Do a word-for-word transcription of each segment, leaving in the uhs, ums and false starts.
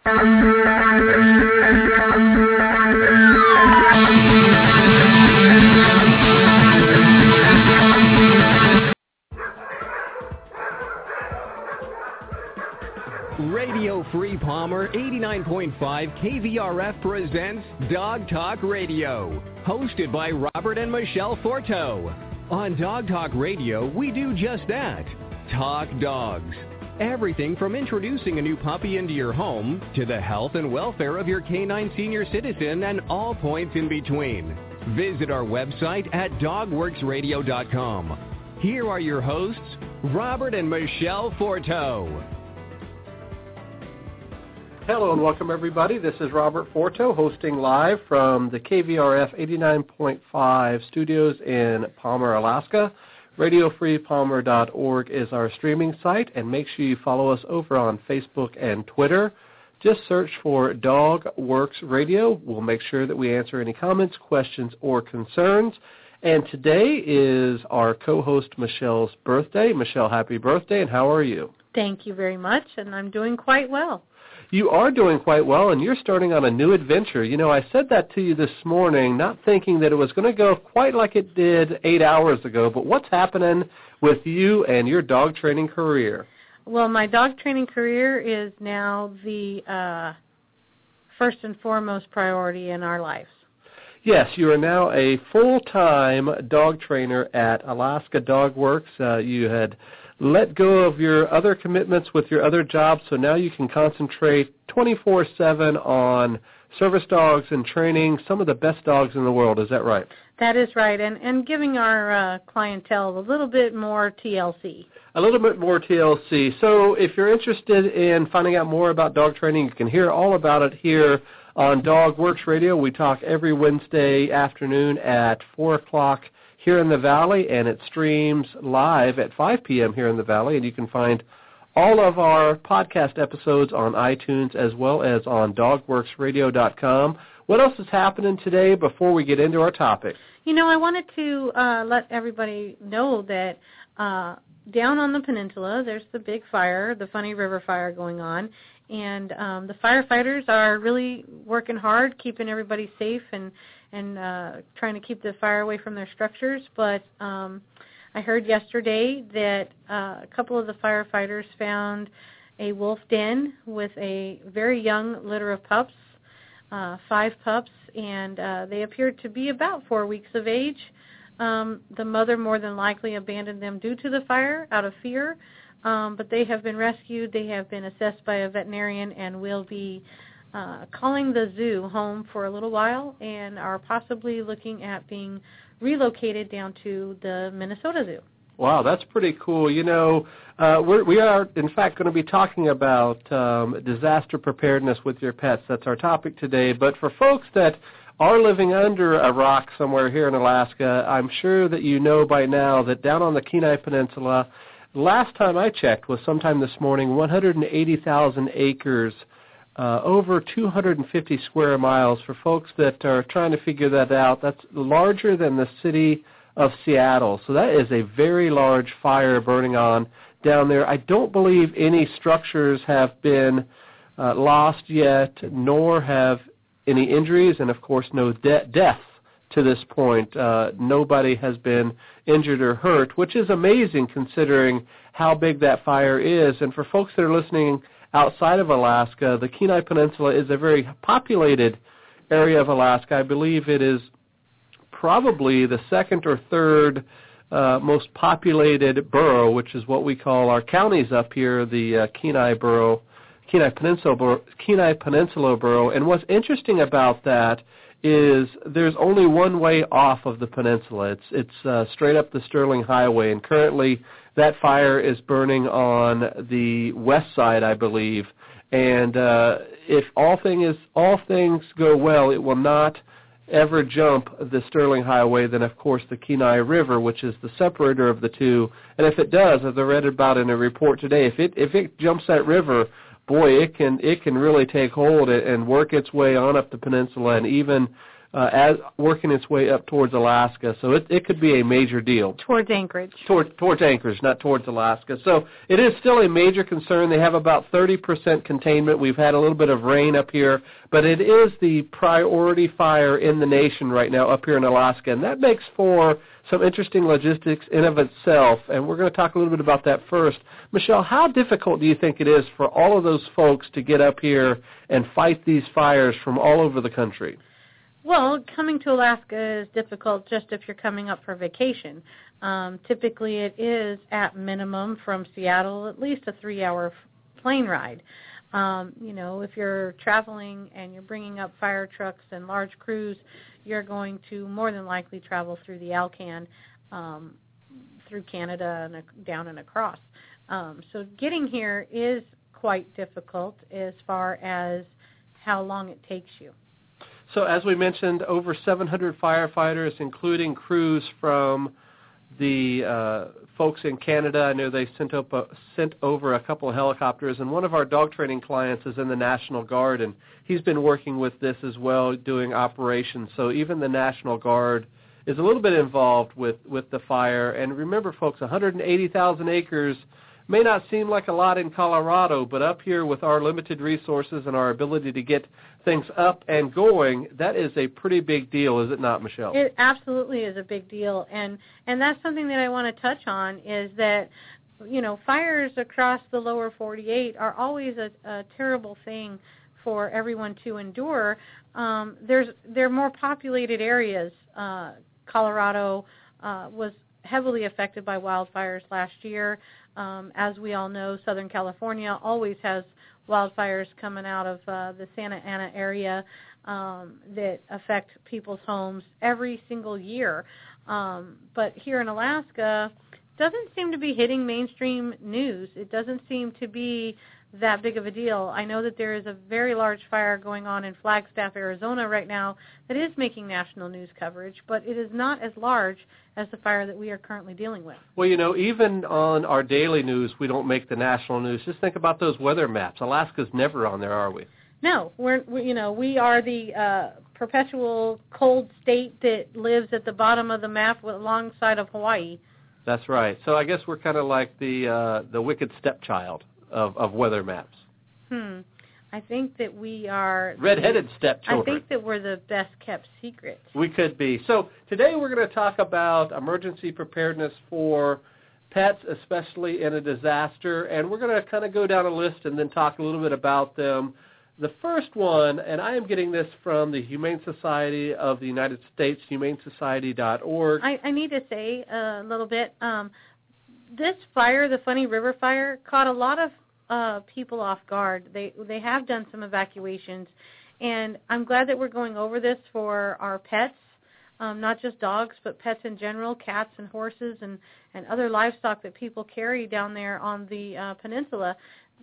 Radio Free Palmer eighty-nine point five K V R F presents Dog Talk Radio, hosted by Robert and Michelle Forto. On Dog Talk Radio, we do just that, talk dogs. Everything from introducing a new puppy into your home to the health and welfare of your canine senior citizen and all points in between. Visit our website at dog works radio dot com. Here are your hosts, Robert and Michelle Forto. Hello and welcome everybody. This is Robert Forto hosting live from the K V R F eighty-nine point five studios in Palmer, Alaska. radio free palmer dot org is our streaming site, and make sure you follow us over on Facebook and Twitter. Just search for Dog Works Radio. We'll make sure that we answer any comments, questions, or concerns. And today is our co-host Michelle's birthday. Michelle, happy birthday, and how are you? Thank you very much, and I'm doing quite well. You are doing quite well, and you're starting on a new adventure. You know, I said that to you this morning, not thinking that it was going to go quite like it did eight hours ago, but what's happening with you and your dog training career? Well, my dog training career is now the uh, first and foremost priority in our lives. Yes, you are now a full-time dog trainer at Alaska Dog Works. Uh, you had let go of your other commitments with your other jobs, so now you can concentrate twenty-four seven on service dogs and training some of the best dogs in the world. Is that right? That is right, and, and giving our uh, clientele a little bit more T L C. A little bit more T L C. So if you're interested in finding out more about dog training, you can hear all about it here on Dog Works Radio. We talk every Wednesday afternoon at four o'clock here in the Valley, and it streams live at five p.m. here in the Valley, and you can find all of our podcast episodes on iTunes as well as on dog works radio dot com. What else is happening today before we get into our topic? You know, I wanted to uh, let everybody know that uh, down on the peninsula, there's the big fire, the Funny River fire going on, and um, the firefighters are really working hard, keeping everybody safe and and uh, trying to keep the fire away from their structures. But um, I heard yesterday that uh, a couple of the firefighters found a wolf den with a very young litter of pups, uh, five pups, and uh, they appeared to be about four weeks of age. Um, the mother more than likely abandoned them due to the fire out of fear, um, but they have been rescued. They have been assessed by a veterinarian and will be Uh, calling the zoo home for a little while and are possibly looking at being relocated down to the Minnesota Zoo. Wow, that's pretty cool. You know, uh, we're, we are, in fact, going to be talking about um, disaster preparedness with your pets. That's our topic today. But for folks that are living under a rock somewhere here in Alaska, I'm sure that you know by now that down on the Kenai Peninsula, last time I checked was sometime this morning, one hundred eighty thousand acres, Uh, over two hundred fifty square miles. For folks that are trying to figure that out, that's larger than the city of Seattle. So that is a very large fire burning on down there. I don't believe any structures have been uh, lost yet, nor have any injuries, and of course no de- deaths to this point. Uh, nobody has been injured or hurt, which is amazing considering how big that fire is. And for folks that are listening outside of Alaska, the Kenai Peninsula is a very populated area of Alaska. I believe it is probably the second or third uh, most populated borough, which is what we call our counties up here, the uh, Kenai Borough, Kenai Peninsula, Borough, Kenai Peninsula Borough. And what's interesting about that is there's only one way off of the peninsula. It's it's uh, straight up the Sterling Highway, and currently that fire is burning on the west side, I believe. And uh, if all thing is all things go well, it will not ever jump the Sterling Highway. Then, of course, the Kenai River, which is the separator of the two. And if it does, as I read about in a report today, if it if it jumps that river, boy, it can it can really take hold and work its way on up the peninsula and even uh, as working its way up towards Alaska. So it, it could be a major deal. Towards Anchorage. Toward, towards Anchorage, not towards Alaska. So it is still a major concern. They have about thirty percent containment. We've had a little bit of rain up here, but it is the priority fire in the nation right now up here in Alaska, and that makes for some interesting logistics in of itself, and we're going to talk a little bit about that first. Michelle, how difficult do you think it is for all of those folks to get up here and fight these fires from all over the country? Well, coming to Alaska is difficult just if you're coming up for vacation. Um, typically it is, at minimum, from Seattle, at least a three-hour plane ride. Um, you know, if you're traveling and you're bringing up fire trucks and large crews, you're going to more than likely travel through the Alcan, um, through Canada and a, down and across. Um, so getting here is quite difficult as far as how long it takes you. So as we mentioned, over seven hundred firefighters, including crews from the uh, folks in Canada. I know they sent, up a, sent over a couple of helicopters, and one of our dog training clients is in the National Guard, and he's been working with this as well, doing operations. So even the National Guard is a little bit involved with, with the fire. And remember, folks, one hundred eighty thousand acres may not seem like a lot in Colorado, but up here with our limited resources and our ability to get things up and going, that is a pretty big deal, is it not, Michelle? It absolutely is a big deal, and and that's something that I want to touch on is that, you know, fires across the lower forty-eight are always a, a terrible thing for everyone to endure. Um, there's they're more populated areas. Uh, Colorado uh, was heavily affected by wildfires last year. Um, as we all know, Southern California always has wildfires coming out of uh, the Santa Ana area um, that affect people's homes every single year. Um, but here in Alaska, it doesn't seem to be hitting mainstream news. It doesn't seem to be that big of a deal. I know that there is a very large fire going on in Flagstaff, Arizona right now that is making national news coverage, but it is not as large as the fire that we are currently dealing with. Well, you know, even on our daily news, we don't make the national news. Just think about those weather maps. Alaska's never on there, are we? No, we're, we, you know, we are the uh, perpetual cold state that lives at the bottom of the map alongside of Hawaii. That's right. So I guess we're kind of like the uh, the wicked stepchild of, of weather maps. Hmm. I think that we are... Red-headed stepchildren. I think that we're the best-kept secret. We could be. So today we're going to talk about emergency preparedness for pets, especially in a disaster, and we're going to kind of go down a list and then talk a little bit about them. The first one, and I am getting this from the Humane Society of the United States, humane society dot org. I, I need to say a little bit. Um, this fire, the Funny River fire, caught a lot of uh, people off guard. They they have done some evacuations, and I'm glad that we're going over this for our pets, um, not just dogs, but pets in general, cats and horses and, and other livestock that people carry down there on the uh, peninsula.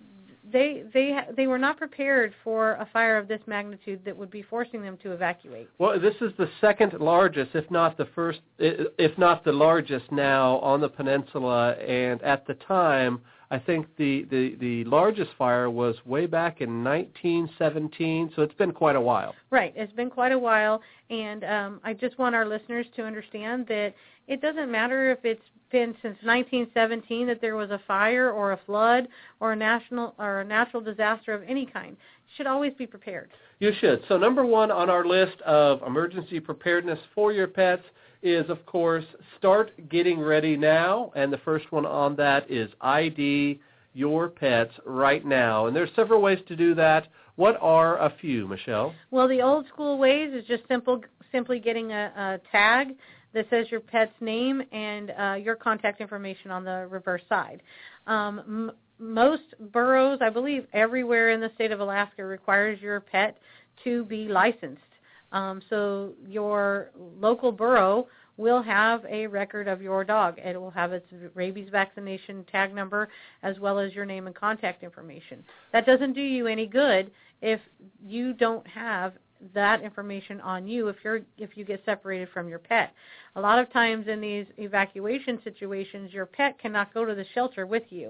They they they were not prepared for a fire of this magnitude that would be forcing them to evacuate. Well, this is the second largest, if not the first, if not the largest now on the peninsula. And at the time, I think the, the, the largest fire was way back in nineteen seventeen, so it's been quite a while. Right, it's been quite a while, and um, I just want our listeners to understand that it doesn't matter if it's been since nineteen seventeen that there was a fire or a flood or a national or a natural disaster of any kind. You should always be prepared. You should. So number one on our list of emergency preparedness for your pets is, of course, start getting ready now. And the first one on that is I D your pets right now. And there's several ways to do that. What are a few, Michelle? Well, the old school ways is just simple, simply getting a, a tag that says your pet's name and uh, your contact information on the reverse side. Um, m- most boroughs, I believe everywhere in the state of Alaska, requires your pet to be licensed. Um, so your local borough will have a record of your dog. It will have its rabies vaccination tag number as well as your name and contact information. That doesn't do you any good if you don't have that information on you if you're if you get separated from your pet. A lot of times in these evacuation situations, your pet cannot go to the shelter with you.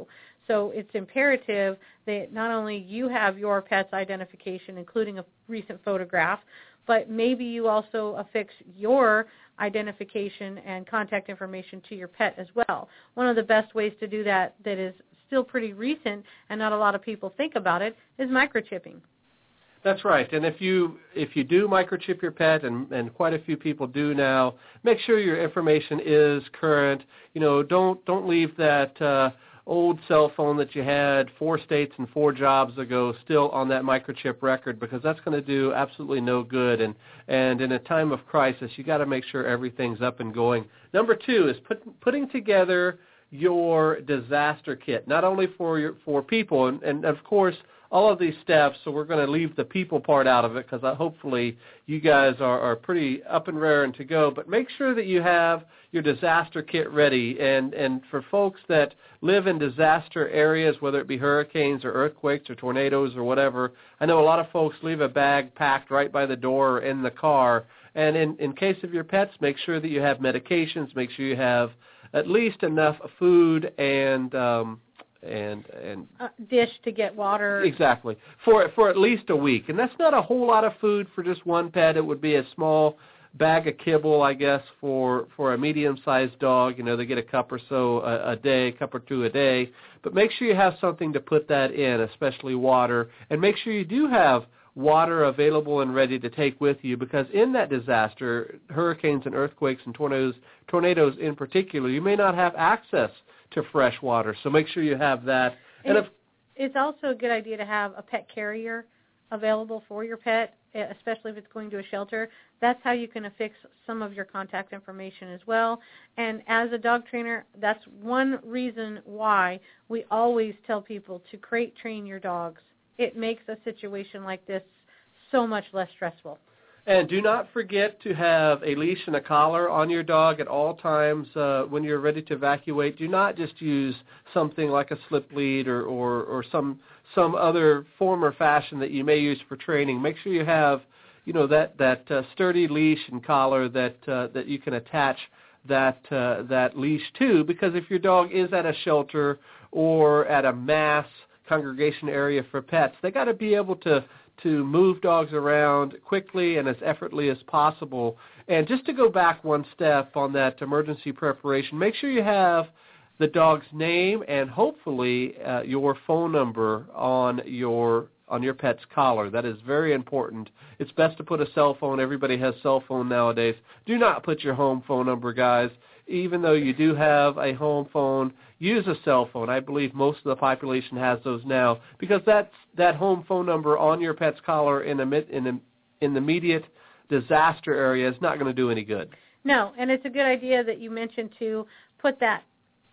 So it's imperative that not only you have your pet's identification, including a recent photograph, but maybe you also affix your identification and contact information to your pet as well. One of the best ways to do that that is still pretty recent and not a lot of people think about it is microchipping. That's right. And if you if you do microchip your pet, and, and quite a few people do now, make sure your information is current. You know, don't don't leave that uh, old cell phone that you had four states and four jobs ago still on that microchip record, because that's going to do absolutely no good. And and in a time of crisis, you got to make sure everything's up and going. Number two is put, putting together your disaster kit, not only for your for people, and, and of course all of these steps, so we're going to leave the people part out of it, because uh, hopefully you guys are, are pretty up and raring to go. But make sure that you have your disaster kit ready. And, and for folks that live in disaster areas, whether it be hurricanes or earthquakes or tornadoes or whatever, I know a lot of folks leave a bag packed right by the door or in the car. And in, in case of your pets, make sure that you have medications, make sure you have at least enough food and um, and and uh, dish to get water. Exactly. For for at least a week. And that's not a whole lot of food for just one pet. It would be a small bag of kibble, I guess, for, for a medium-sized dog. You know, they get a cup or so a, a day, a cup or two a day. But make sure you have something to put that in, especially water. And make sure you do have water available and ready to take with you, because in that disaster, hurricanes and earthquakes and tornadoes, tornadoes in particular, you may not have access to fresh water. So make sure you have that. And, and if, it's also a good idea to have a pet carrier available for your pet, especially if it's going to a shelter. That's how you can affix some of your contact information as well. And as a dog trainer, that's one reason why we always tell people to crate train your dogs. It makes a situation like this so much less stressful. And do not forget to have a leash and a collar on your dog at all times uh, when you're ready to evacuate. Do not just use something like a slip lead or, or, or some some other form or fashion that you may use for training. Make sure you have, you know, that that uh, sturdy leash and collar that uh, that you can attach that uh, that leash to, because if your dog is at a shelter or at a mass congregation area for pets, they got to be able to to move dogs around quickly and as effortlessly as possible. And just to go back one step on that emergency preparation, make sure you have the dog's name and hopefully uh, your phone number on your on your pet's collar. That is very important. It's best to put a cell phone. Everybody has cell phone nowadays. Do not put your home phone number, guys. Even though you do have a home phone, use a cell phone. I believe most of the population has those now, because that's that home phone number on your pet's collar in the in the, in the immediate disaster area is not going to do any good. No, and it's a good idea that you mentioned to put that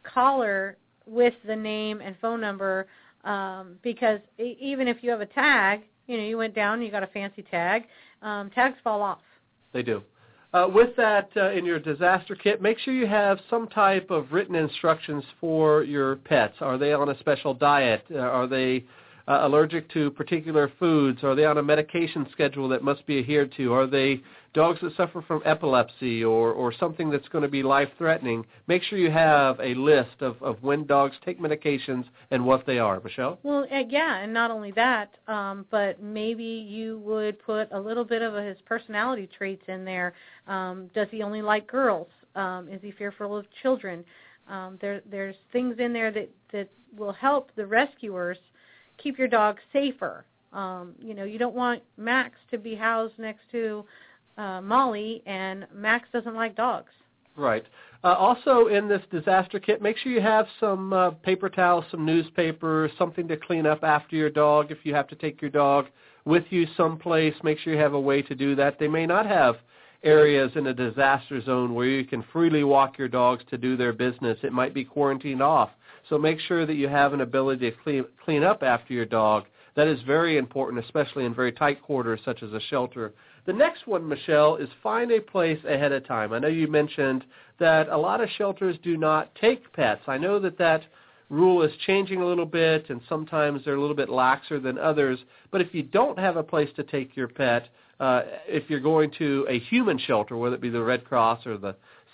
collar with the name and phone number, um, because even if you have a tag, you know, you went down, you got a fancy tag, um, tags fall off. They do. Uh, with that, uh, in your disaster kit, make sure you have some type of written instructions for your pets. Are they on a special diet? Uh, are they uh, allergic to particular foods? Are they on a medication schedule that must be adhered to? Are they dogs that suffer from epilepsy or, or something that's going to be life-threatening? Make sure you have a list of, of when dogs take medications and what they are. Michelle? Well, uh, yeah, and not only that, um, but maybe you would put a little bit of his personality traits in there. Um, does he only like girls? Um, is he fearful of children? Um, there, there's things in there that, that will help the rescuers keep your dog safer. Um, you know, you don't want Max to be housed next to uh, Molly, and Max doesn't like dogs. Right. Uh, also in this disaster kit, make sure you have some uh, paper towels, some newspaper, something to clean up after your dog. If you have to take your dog with you someplace, make sure you have a way to do that. They may not have areas in a disaster zone where you can freely walk your dogs to do their business. It might be quarantined off. So make sure that you have an ability to clean, clean up after your dog. That is very important, especially in very tight quarters such as a shelter. The next one, Michelle, is find a place ahead of time. I know you mentioned that a lot of shelters do not take pets. I know that that rule is changing a little bit, and sometimes they're a little bit laxer than others. But if you don't have a place to take your pet, uh, if you're going to a human shelter, whether it be the Red Cross or the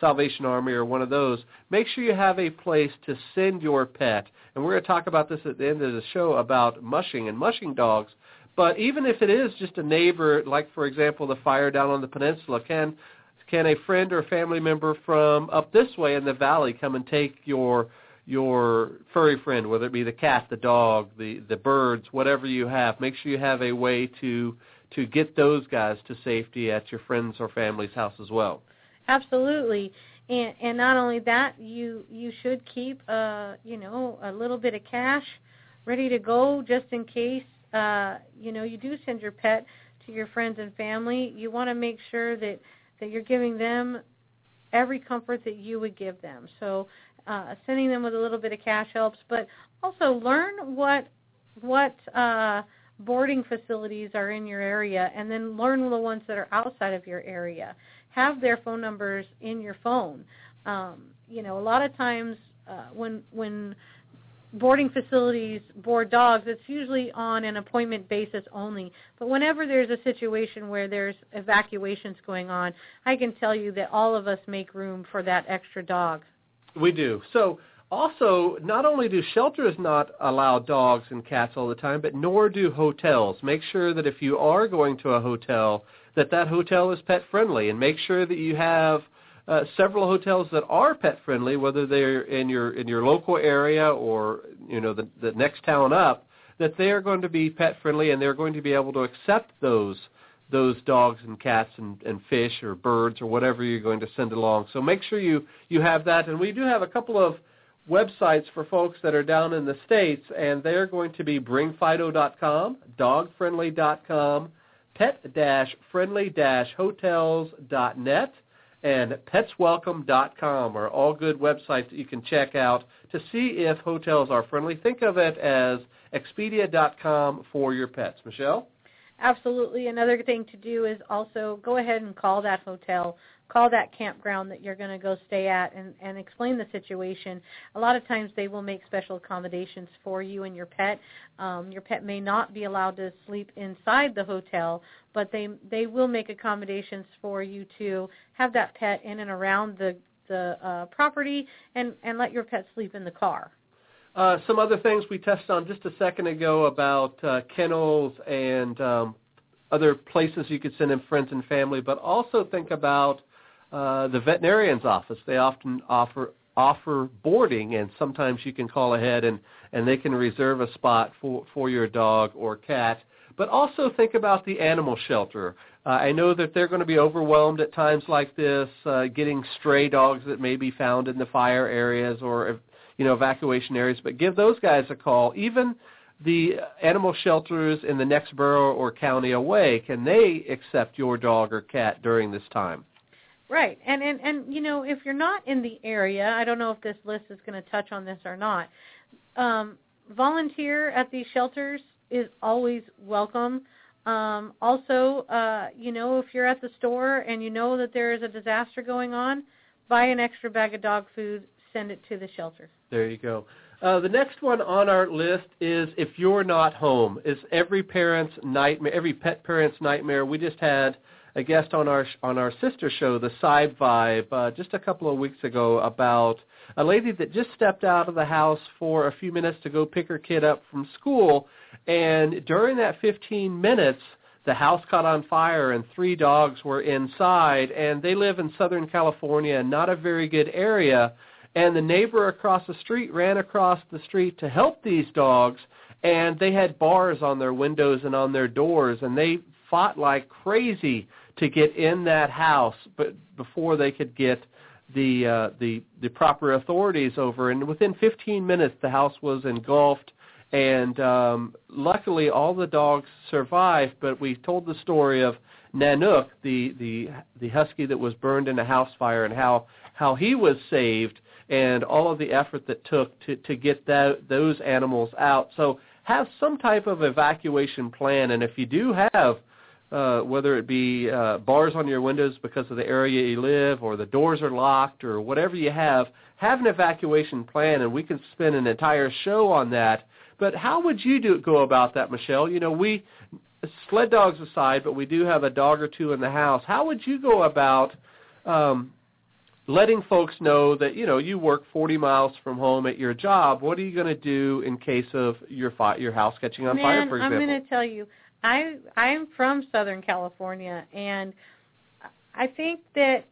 Salvation Army or one of those, make sure you have a place to send your pet. And we're going to talk about this at the end of the show about mushing and mushing dogs. But even if it is just a neighbor, like, for example, the fire down on the peninsula, can can a friend or family member from up this way in the valley come and take your your furry friend, whether it be the cat, the dog, the, the birds, whatever you have? Make sure you have a way to to get those guys to safety at your friend's or family's house as well. Absolutely. And, and not only that, you you should keep, uh, you know, a little bit of cash ready to go just in case, uh, you know, you do send your pet to your friends and family. You want to make sure that, that you're giving them every comfort that you would give them. So uh, sending them with a little bit of cash helps, but also learn what what uh, boarding facilities are in your area, and then learn the ones that are outside of your area. Have their phone numbers in your phone. Um, you know, a lot of times uh, when when boarding facilities board dogs, it's usually on an appointment basis only. But whenever there's a situation where there's evacuations going on, I can tell you that all of us make room for that extra dog. We do. So also, not only do shelters not allow dogs and cats all the time, but nor do hotels. Make sure that if you are going to a hotel, that that hotel is pet-friendly, and make sure that you have uh, several hotels that are pet-friendly, whether they're in your in your local area or, you know, the, the next town up, that they are going to be pet-friendly and they're going to be able to accept those those dogs and cats and, and fish or birds or whatever you're going to send along. So make sure you, you have that. And we do have a couple of websites for folks that are down in the States, and they're going to be bring fido dot com, dog friendly dot com, pet friendly hotels dot net, and pets welcome dot com are all good websites that you can check out to see if hotels are friendly. Think of it as expedia dot com for your pets. Michelle? Absolutely. Another thing to do is also go ahead and call that hotel, call that campground that you're going to go stay at, and, and explain the situation. A lot of times they will make special accommodations for you and your pet. Um, your pet may not be allowed to sleep inside the hotel, but they they will make accommodations for you to have that pet in and around the, the uh, property and, and let your pet sleep in the car. Uh, some other things we touched on just a second ago about uh, kennels and um, other places you could send in friends and family, but also think about uh, the veterinarian's office. They often offer offer boarding, and sometimes you can call ahead and, and they can reserve a spot for, for your dog or cat. But also think about the animal shelter. Uh, I know that they're going to be overwhelmed at times like this, uh, getting stray dogs that may be found in the fire areas or you know, evacuation areas, but give those guys a call. Even the animal shelters in the next borough or county away, can they accept your dog or cat during this time? Right. And, and, and you know, if you're not in the area, I don't know if this list is going to touch on this or not, um, volunteer at these shelters is always welcome. Um, also, uh, you know, if you're at the store and you know that there is a disaster going on, buy an extra bag of dog food, send it to the shelter. There you go. Uh, the next one on our list is if you're not home. It's every parent's nightmare, every pet parent's nightmare. We just had a guest on our on our sister show, The Side Vibe, uh, just a couple of weeks ago about a lady that just stepped out of the house for a few minutes to go pick her kid up from school, and during that fifteen minutes, the house caught on fire and three dogs were inside, and they live in Southern California, not a very good area. And the neighbor across the street ran across the street to help these dogs, and they had bars on their windows and on their doors, and they fought like crazy to get in that house, but before they could get the uh, the the proper authorities over. And within fifteen minutes, the house was engulfed, and um, luckily all the dogs survived. But we told the story of Nanook, the the the husky that was burned in a house fire, and how how he was saved, and all of the effort that took to, to get that, those animals out. So have some type of evacuation plan, and if you do have, uh, whether it be uh, bars on your windows because of the area you live or the doors are locked or whatever you have, have an evacuation plan, and we can spend an entire show on that. But how would you do go about that, Michelle? You know, we, sled dogs aside, but we do have a dog or two in the house. How would you go about um, letting folks know that, you know, you work forty miles from home at your job. What are you going to do in case of your fi- your house catching on Man, fire, for example? I'm going to tell you, I, I'm from Southern California, and I think that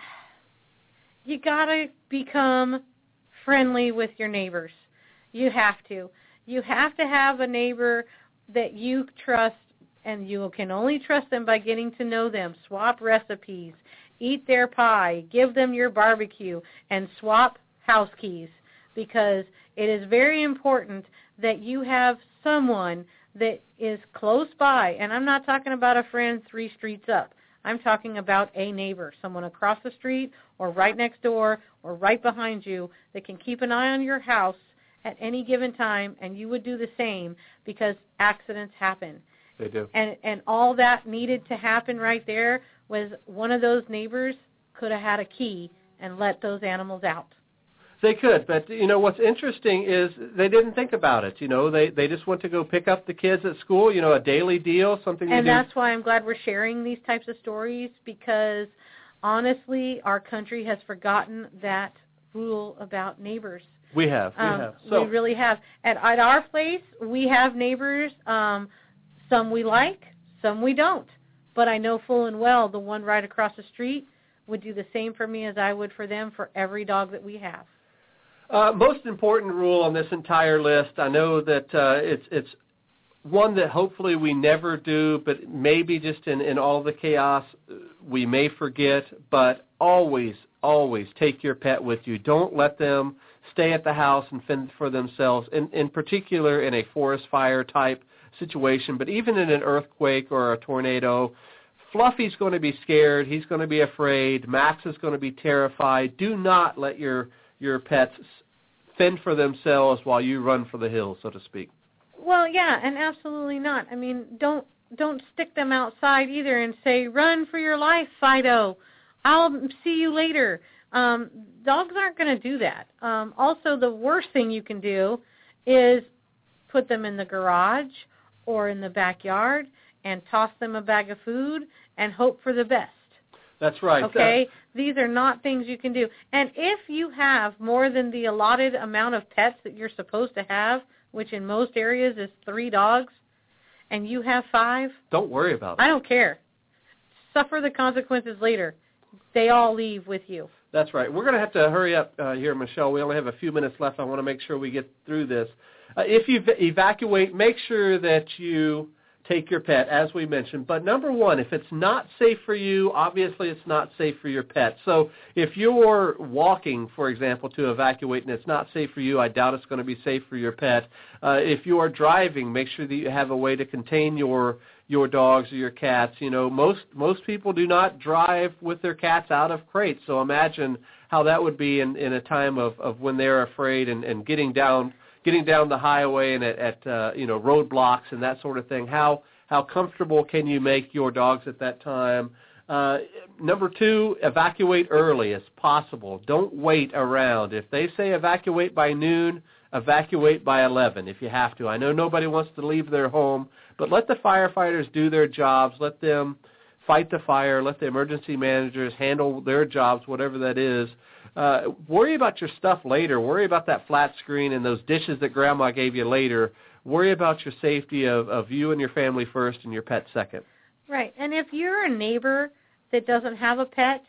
you got to become friendly with your neighbors. You have to. You have to have a neighbor that you trust, and you can only trust them by getting to know them. Swap recipes, eat their pie, give them your barbecue, and swap house keys, because it is very important that you have someone that is close by. And I'm not talking about a friend three streets up. I'm talking about a neighbor, someone across the street or right next door or right behind you that can keep an eye on your house at any given time, and you would do the same, because accidents happen. They do. And and all that needed to happen right there was one of those neighbors could have had a key and let those animals out. They could, but, you know, what's interesting is they didn't think about it. You know, they, they just went to go pick up the kids at school, you know, a daily deal, something And to do. that's why I'm glad we're sharing these types of stories, because, honestly, our country has forgotten that rule about neighbors. We have, we um, have. So, we really have. At, at our place, we have neighbors, um, some we like, some we don't. But I know full and well the one right across the street would do the same for me as I would for them for every dog that we have. Uh, most important rule on this entire list, I know that uh, it's it's one that hopefully we never do, but maybe just in, in all the chaos we may forget, but always, always take your pet with you. Don't let them stay at the house and fend for themselves, in, in particular in a forest fire type situation, but even in an earthquake or a tornado. Fluffy's going to be scared. He's going to be afraid. Max is going to be terrified. Do not let your your pets fend for themselves while you run for the hills, so to speak. Well, yeah, and absolutely not. I mean, don't don't stick them outside either and say, run for your life, Fido. I'll see you later. Um, dogs aren't going to do that. Um, also, the worst thing you can do is put them in the garage or in the backyard and toss them a bag of food and hope for the best. That's right. Okay? Uh, These are not things you can do. And if you have more than the allotted amount of pets that you're supposed to have, which in most areas is three dogs, and you have five, don't worry about it. I don't care. Suffer the consequences later. They all leave with you. That's right. We're going to have to hurry up uh, here, Michelle. We only have a few minutes left. I want to make sure we get through this. Uh, if you v- evacuate, make sure that you take your pet, as we mentioned. But number one, if it's not safe for you, obviously it's not safe for your pet. So if you're walking, for example, to evacuate and it's not safe for you, I doubt it's going to be safe for your pet. Uh, if you are driving, make sure that you have a way to contain your your dogs or your cats. You know, most most people do not drive with their cats out of crates. So imagine how that would be in, in a time of, of when they're afraid and, and getting down getting down the highway and at, at uh, you know, roadblocks and that sort of thing. How how comfortable can you make your dogs at that time? Uh, number two, evacuate early as possible. Don't wait around. If they say evacuate by noon, evacuate by eleven if you have to. I know nobody wants to leave their home, but let the firefighters do their jobs. Let them fight the fire. Let the emergency managers handle their jobs, whatever that is. Uh, worry about your stuff later. Worry about that flat screen and those dishes that Grandma gave you later. Worry about your safety of, of you and your family first and your pet second. Right. And if you're a neighbor that doesn't have a pet,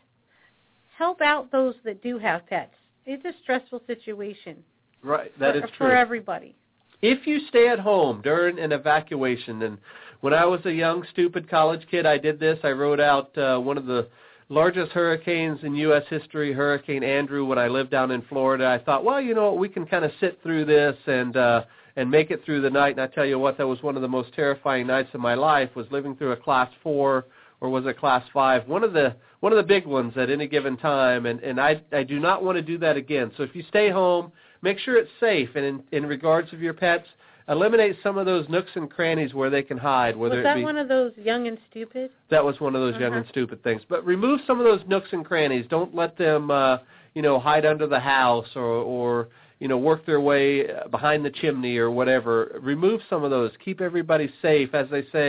help out those that do have pets. It's a stressful situation. Right. That for, is true. For everybody. If you stay at home during an evacuation, and when I was a young, stupid college kid, I did this. I wrote out uh, one of the largest hurricanes in U S history, Hurricane Andrew, when I lived down in Florida. I thought, well, you know what, we can kind of sit through this and uh, and make it through the night. And I tell you what, that was one of the most terrifying nights of my life, was living through a class four, or was it class five, one of the one of the big ones at any given time. And, and I, I do not want to do that again. So if you stay home, make sure it's safe. And in, in regards of your pets, eliminate some of those nooks and crannies where they can hide. Whether was that it be, one of those young and stupid? That was one of those uh-huh. young and stupid things. But remove some of those nooks and crannies. Don't let them, uh, you know, hide under the house or, or, you know, work their way behind the chimney or whatever. Remove some of those. Keep everybody safe. As they say,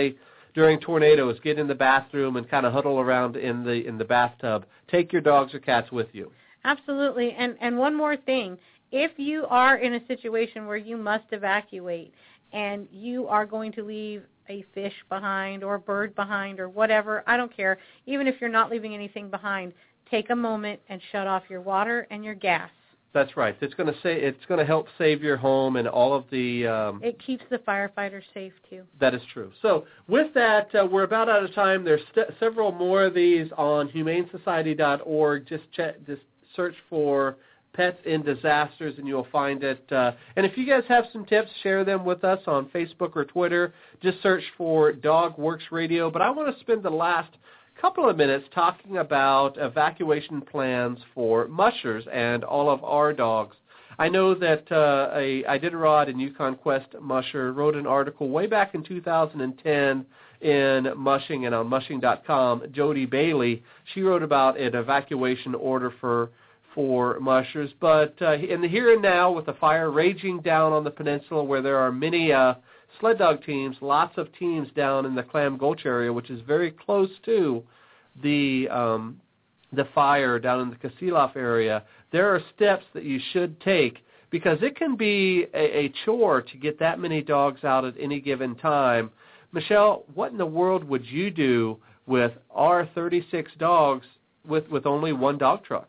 during tornadoes get in the bathroom and kind of huddle around in the in the bathtub. Take your dogs or cats with you. Absolutely. And and one more thing. If you are in a situation where you must evacuate and you are going to leave a fish behind or a bird behind or whatever, I don't care. Even if you're not leaving anything behind, take a moment and shut off your water and your gas. That's right. It's going to say it's going to help save your home and all of the. Um, it keeps the firefighters safe too. That is true. So with that, uh, we're about out of time. There's st- several more of these on humane society dot org. Just check, just search for Pets in Disasters, and you'll find it. Uh, and if you guys have some tips, share them with us on Facebook or Twitter. Just search for Dog Works Radio. But I want to spend the last couple of minutes talking about evacuation plans for mushers and all of our dogs. I know that uh, a Iditarod and Yukon Quest musher wrote an article way back in two thousand ten in Mushing and on mushing dot com. Jody Bailey, she wrote about an evacuation order for for mushers. But uh, in the here and now, with the fire raging down on the peninsula where there are many uh, sled dog teams, lots of teams down in the Clam Gulch area, which is very close to the um, the fire down in the Kasilof area, there are steps that you should take because it can be a, a chore to get that many dogs out at any given time. Michelle, what in the world would you do with our thirty-six dogs with, with only one dog truck?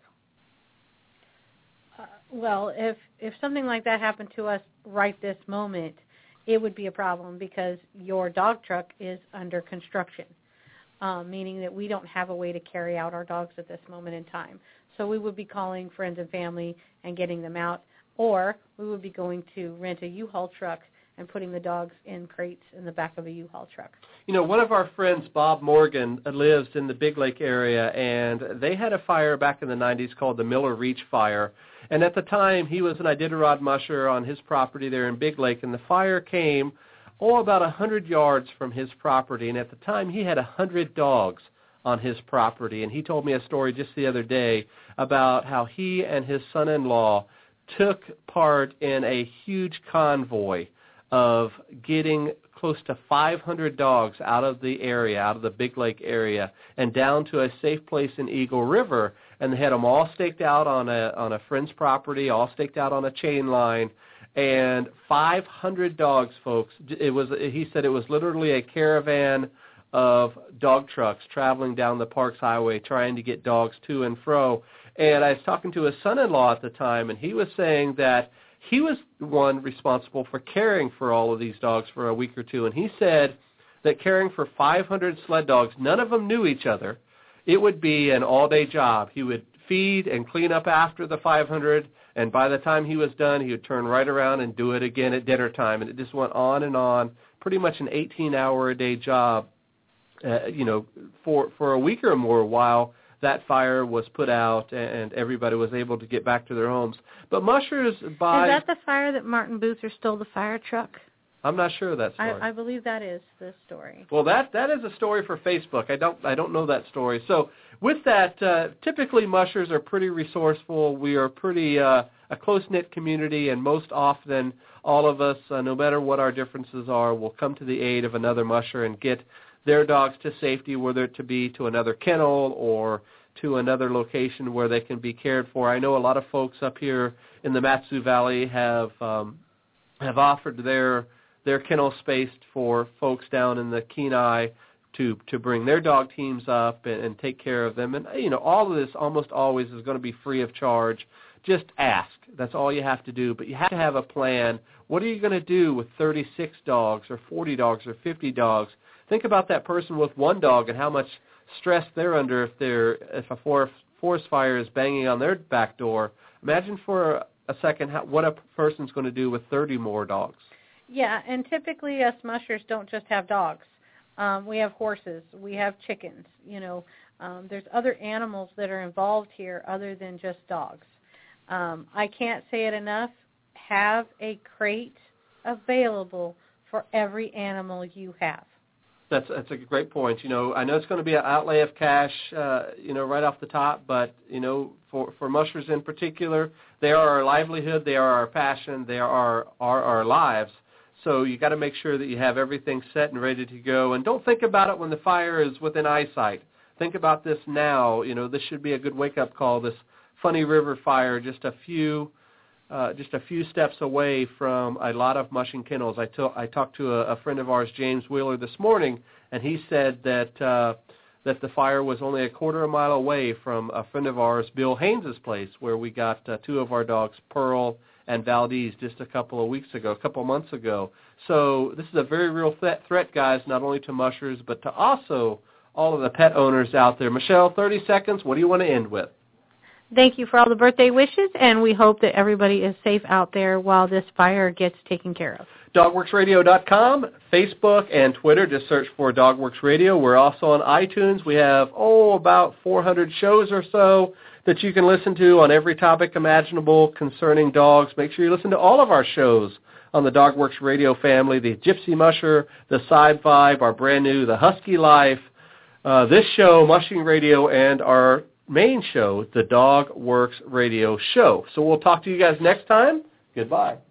Uh, well, if if something like that happened to us right this moment, it would be a problem because your dog truck is under construction, um, meaning that we don't have a way to carry out our dogs at this moment in time. So we would be calling friends and family and getting them out, or we would be going to rent a U-Haul truck and putting the dogs in crates in the back of a U-Haul truck. You know, one of our friends, Bob Morgan, lives in the Big Lake area, and they had a fire back in the nineties called the Miller Reach Fire. And at the time, he was an Iditarod musher on his property there in Big Lake, and the fire came, oh, about one hundred yards from his property. And at the time, he had one hundred dogs on his property. And he told me a story just the other day about how he and his son-in-law took part in a huge convoy of getting close to five hundred dogs out of the area, out of the Big Lake area, and down to a safe place in Eagle River. And they had them all staked out on a on a friend's property, all staked out on a chain line, and five hundred dogs, folks. It was. He said it was literally a caravan of dog trucks traveling down the Parks Highway trying to get dogs to and fro. And I was talking to his son-in-law at the time, and he was saying that he was the one responsible for caring for all of these dogs for a week or two. And he said that caring for five hundred sled dogs, none of them knew each other. It would be an all-day job. He would feed and clean up after the five hundred, and by the time he was done, he would turn right around and do it again at dinner time. And it just went on and on, pretty much an eighteen-hour-a-day job, uh, you know, for, for a week or more while that fire was put out and everybody was able to get back to their homes. But mushers by... Is that the fire that Martin Boother stole the fire truck? I'm not sure of that story. I, I believe that is the story. Well, that that is a story for Facebook. I don't I don't know that story. So with that, uh, typically mushers are pretty resourceful. We are pretty uh, a close-knit community, and most often all of us, uh, no matter what our differences are, will come to the aid of another musher and get their dogs to safety, whether it to be to another kennel or to another location where they can be cared for. I know a lot of folks up here in the Mat-Su Valley have um, have offered their their kennel space for folks down in the Kenai to to bring their dog teams up and, and take care of them. And, you know, all of this almost always is going to be free of charge. Just ask. That's all you have to do. But you have to have a plan. What are you going to do with thirty-six dogs or forty dogs or fifty dogs? Think about that person with one dog and how much stress they're under if they're if a forest fire is banging on their back door. Imagine for a second how, what a person's going to do with thirty more dogs. Yeah, and typically us mushers don't just have dogs. Um, we have horses. We have chickens. You know, um, there's other animals that are involved here other than just dogs. Um, I can't say it enough. Have a crate available for every animal you have. That's that's a great point. You know, I know it's going to be an outlay of cash, uh, you know, right off the top, but, you know, for, for mushers in particular, they are our livelihood, they are our passion, they are our, our, our lives. So you got to make sure that you have everything set and ready to go. And don't think about it when the fire is within eyesight. Think about this now. You know, this should be a good wake-up call, this Funny River fire, just a few uh, just a few steps away from a lot of mushing kennels. I, to- I talked to a, a friend of ours, James Wheeler, this morning, and he said that uh, that the fire was only a quarter of a mile away from a friend of ours, Bill Haynes' place, where we got uh, two of our dogs, Pearl and Valdez, just a couple of weeks ago, a couple of months ago. So this is a very real th- threat, guys, not only to mushers, but to also all of the pet owners out there. Michelle, thirty seconds. What do you want to end with? Thank you for all the birthday wishes, and we hope that everybody is safe out there while this fire gets taken care of. dog works radio dot com, Facebook, and Twitter. Just search for DogWorks Radio. We're also on iTunes. We have, oh, about four hundred shows or so that you can listen to on every topic imaginable concerning dogs. Make sure you listen to all of our shows on the DogWorks Radio family, the Gypsy Musher, the Side Vibe, our brand new The Husky Life, uh, this show, Mushing Radio, and our main show, the DogWorks Radio Show. So we'll talk to you guys next time. Goodbye.